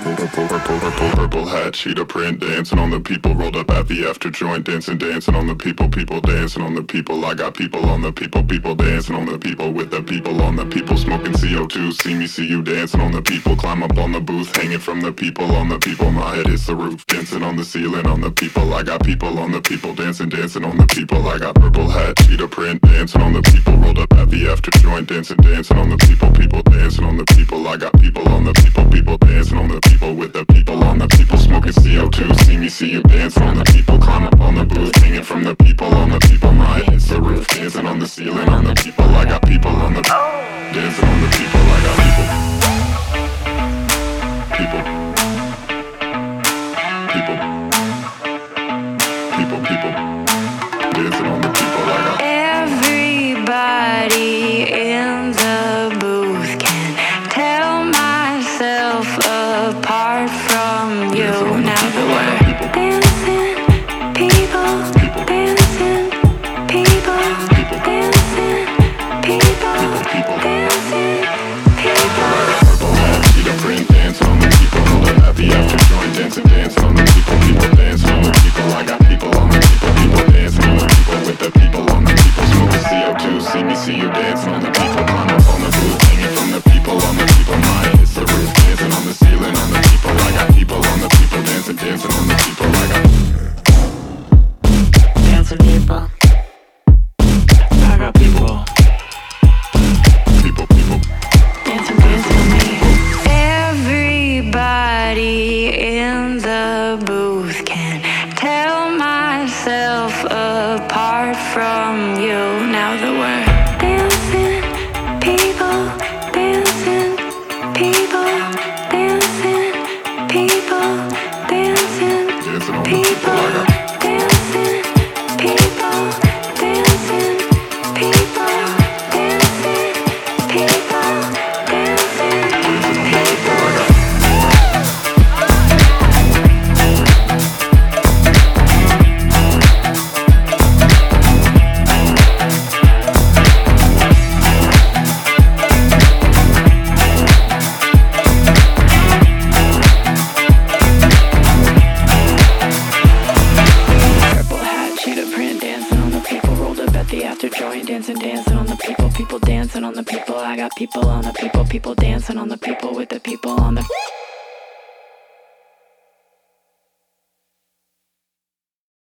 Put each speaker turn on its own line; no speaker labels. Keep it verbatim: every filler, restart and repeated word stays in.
Purple, purple, purple hat, cheetah print, dancing on the people. Rolled up at the after joint, dancing, dancing on the people. People dancing on the people. I got people on the people. People dancing on the people with the people on the people. Smoking C O two, see me, see you dancing on the people. Climb up on the booth, hanging from the people on the people. My head is the roof, dancing on the ceiling on the people. I got people on the people, dancing, dancing on the people. I got purple hat, cheetah print, dancing on the people. Rolled up at the after joint, dancing, dancing on the people. People dancing on the people. I got people on the people. People dancing on the people with the people on the people. Smoking C O two, see me, see you dancing on the people. Climb up on the booth, hanging from the people on the people. My head hits the roof, dancing on the ceiling on the people. I got people on the dancing on the people. I got people. People. People. People, people. Dancing on the people. I got
everybody in the booth can tell myself apart from you. Now that we're dancing, people, dancing, people, dancing, people, dancing, people.
Purple hat, cheetah print, dancing on the people. Hold up at the after joint, dancing, dancing on the people. People dancing on the people. I got people on the people. People dancing on the people with the people on the people. Smoking C O two, see me, see you dancing on the people. Climb up on the booth, hanging from the people on the people. My head hits the roof, dancing on the ceiling on the people. I got people on the people, dancing, dancing on the people. I got
dancing people. I got people.
People, people.
Dancing, dancing on me. Everybody in the booth can tell myself apart from you. Now that we're dancing, people, dancing, people, dancing, people, dancing,
Dancing on the
people,
people. I got
dancing, people, dancing, people, dancing, people, dancing, people. Dancing, dancing on the people, people dancing on the people. I got people on the people, people dancing on the people with the people on the